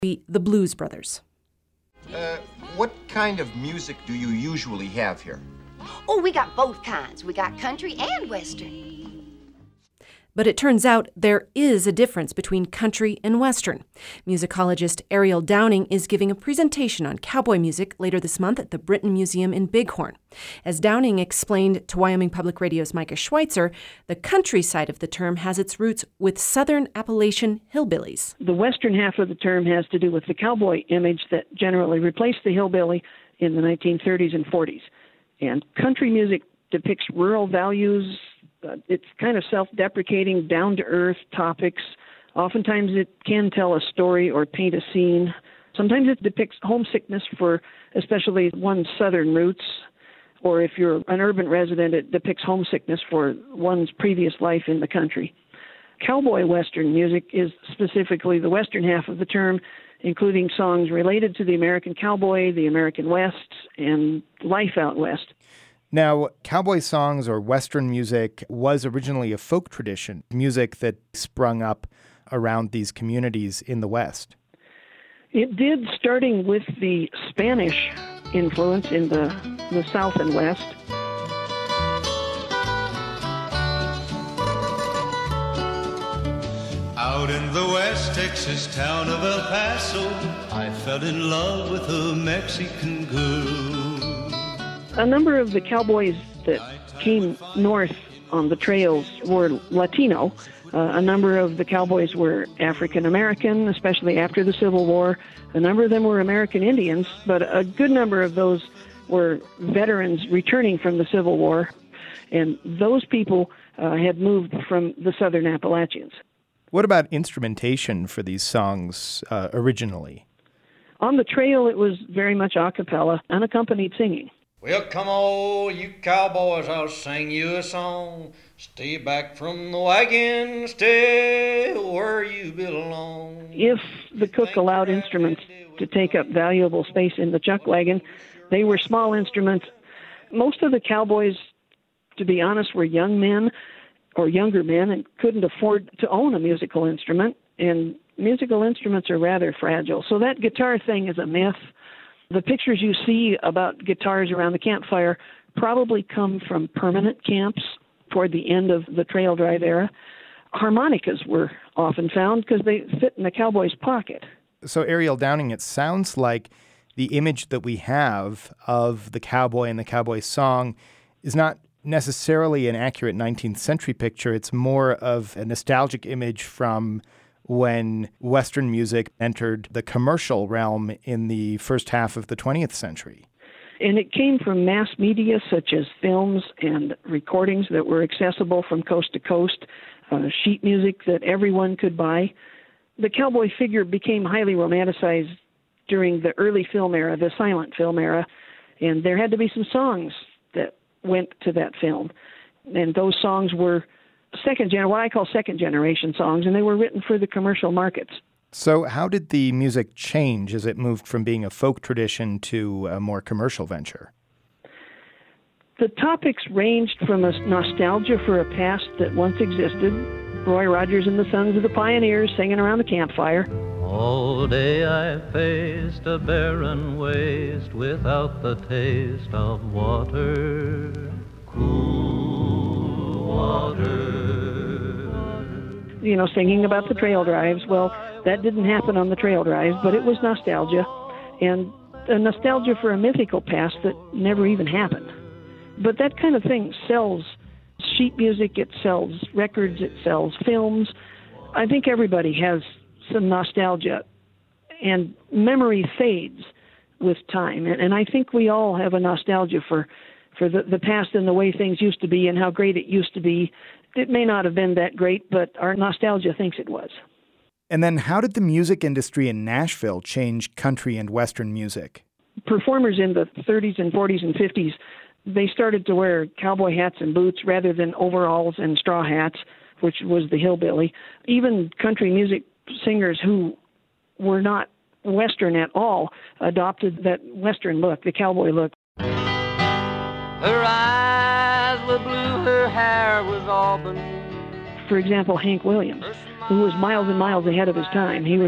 the Blues Brothers. What kind of music do you usually have here? Oh, we got both kinds. We got country and western. But it turns out there is a difference between country and western. Musicologist Ariel Downing is giving a presentation on cowboy music later this month at the Britten Museum in Bighorn. As Downing explained to Wyoming Public Radio's Micah Schweitzer, the country side of the term has its roots with southern Appalachian hillbillies. The western half of the term has to do with the cowboy image that generally replaced the hillbilly in the 1930s and 40s. And country music depicts rural values. It's kind of self-deprecating, down-to-earth topics. Oftentimes it can tell a story or paint a scene. Sometimes it depicts homesickness for especially one's southern roots. Or if you're an urban resident, it depicts homesickness for one's previous life in the country. Cowboy western music is specifically the western half of the term, including songs related to the American cowboy, the American West, and life out west. Now, cowboy songs or Western music was originally a folk tradition, music that sprung up around these communities in the West. It did, starting with the Spanish influence in the South and West. Out in the West Texas town of El Paso, I fell in love with a Mexican girl. A number of the cowboys that came north on the trails were Latino. A number of the cowboys were African American, especially after the Civil War. A number of them were American Indians, but a good number of those were veterans returning from the Civil War. And those people had moved from the southern Appalachians. What about instrumentation for these songs originally? On the trail, it was very much a cappella, unaccompanied singing. Well, come on, you cowboys, I'll sing you a song. Stay back from the wagon, stay where you belong. If the cook allowed instruments to take up valuable space in the chuck wagon, they were small instruments. Most of the cowboys, to be honest, were young men or younger men and couldn't afford to own a musical instrument, and musical instruments are rather fragile. So that guitar thing is a myth. The pictures you see about guitars around the campfire probably come from permanent camps toward the end of the trail drive era. Harmonicas were often found because they fit in the cowboy's pocket. So, Ariel Downing, it sounds like the image that we have of the cowboy and the cowboy song is not necessarily an accurate 19th century picture. It's more of a nostalgic image from when Western music entered the commercial realm in the first half of the 20th century. And it came from mass media such as films and recordings that were accessible from coast to coast, sheet music that everyone could buy. The cowboy figure became highly romanticized during the early film era, the silent film era, and there had to be some songs that went to that film. And those songs were what I call second generation songs, and they were written for the commercial markets. So how did the music change as it moved from being a folk tradition to a more commercial venture? The topics ranged from a nostalgia for a past that once existed, Roy Rogers and the Sons of the Pioneers singing around the campfire. All day I faced a barren waste without the taste of water, cool water. You know, singing about the trail drives. Well, that didn't happen on the trail drives, but it was nostalgia, and a nostalgia for a mythical past that never even happened. But that kind of thing sells sheet music, it sells records, it sells films. I think everybody has some nostalgia, and memory fades with time. And I think we all have a nostalgia for the past and the way things used to be and how great it used to be. It may not have been that great, but our nostalgia thinks it was. And then how did the music industry in Nashville change country and Western music? Performers in the 30s and 40s and 50s, they started to wear cowboy hats and boots rather than overalls and straw hats, which was the hillbilly. Even country music singers who were not Western at all adopted that Western look, the cowboy look. Her eyes were blue, her hair was auburn. For example, Hank Williams, who was miles and miles ahead of his time. He was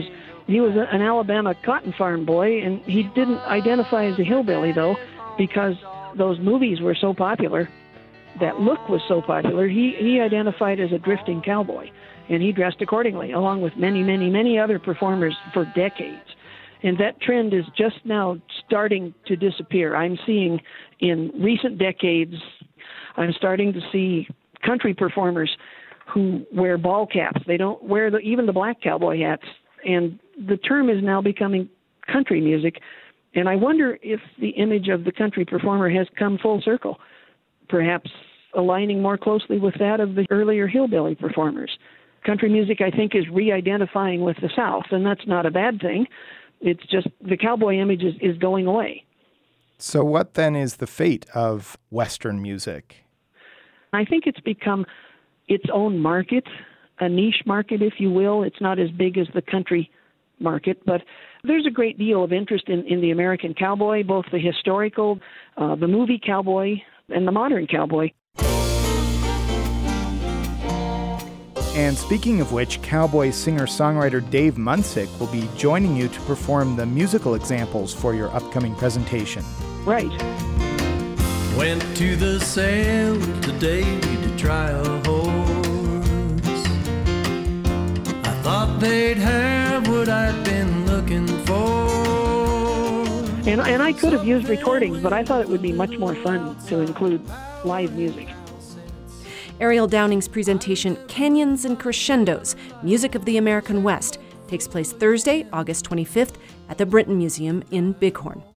He was an Alabama cotton farm boy, and he didn't identify as a hillbilly, though, because those movies were so popular, that look was so popular, he identified as a drifting cowboy, and he dressed accordingly, along with many, many, many other performers for decades. And that trend is just now starting to disappear. I'm seeing in recent decades, I'm starting to see country performers who wear ball caps. They don't wear even the black cowboy hats. And the term is now becoming country music. And I wonder if the image of the country performer has come full circle, perhaps aligning more closely with that of the earlier hillbilly performers. Country music, I think, is re-identifying with the South, and that's not a bad thing. It's just the cowboy image is going away. So what then is the fate of Western music? I think it's become its own market, a niche market, if you will. It's not as big as the country market, but there's a great deal of interest in the American cowboy, both the historical, the movie cowboy, and the modern cowboy. And speaking of which, cowboy singer-songwriter Dave Munsick will be joining you to perform the musical examples for your upcoming presentation. Right. Went to the sale today to try a horse. I thought they'd have what I'd been looking for. And I could have used recordings, but I thought it would be much more fun to include live music. Ariel Downing's presentation, Canyons and Crescendos, Music of the American West, takes place Thursday, August 25th at the Brinton Museum in Bighorn.